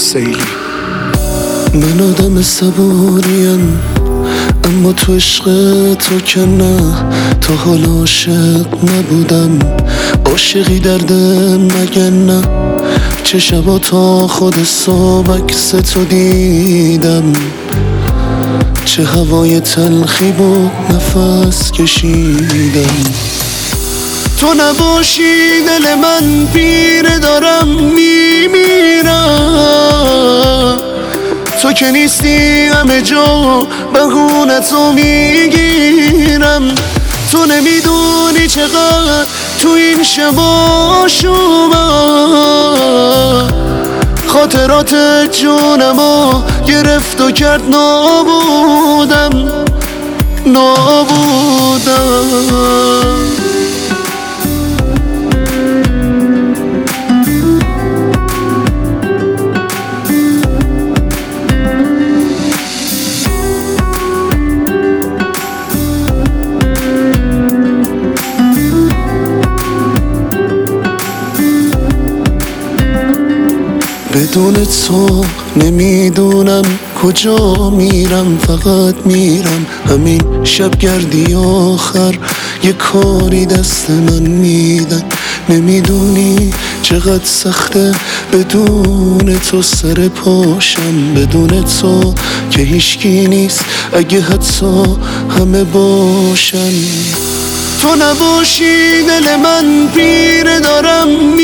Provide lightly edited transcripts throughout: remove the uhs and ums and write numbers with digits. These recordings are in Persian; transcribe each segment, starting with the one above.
سیلی. من آدم صبوریم اما تو عشق تو که نه، تا حالا عاشق نبودم. عاشقی درده مگه نه؟ چه شبا تا خود صبح عکس تو دیدم، چه هوای تلخی بود نفس کشیدم. تو نباشی دل من پیر دارم میمیرم، تو که نیستی همه جا بهونتو میگیرم. تو نمیدونی چقدر تو این شبا شومم، خاطرات جونمو گرفت و کرد نابودم. بدون تو نمیدونم کجا میرم، فقط میرم همین شبگردی آخر یه کاری دست من میدن. نمیدونی چقدر سخته بدون تو سر پاشم، بدون تو که هیچکی نیست اگه حتی همه باشن. تو نباشی دل من پیر دارم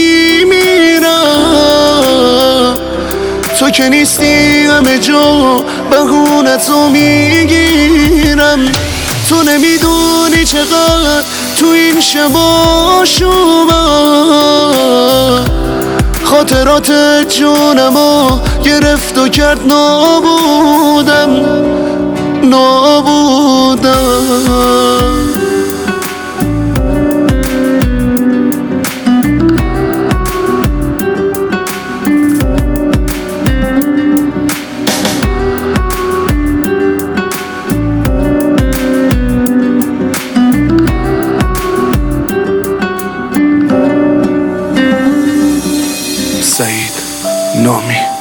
میمیرم، تو که نیستی همه جا بهونتو میگیرم. تو نمیدونی چقدر تو این شبا شومم، خاطرات جونمو گرفت و کرد نابودم. سعید نامی.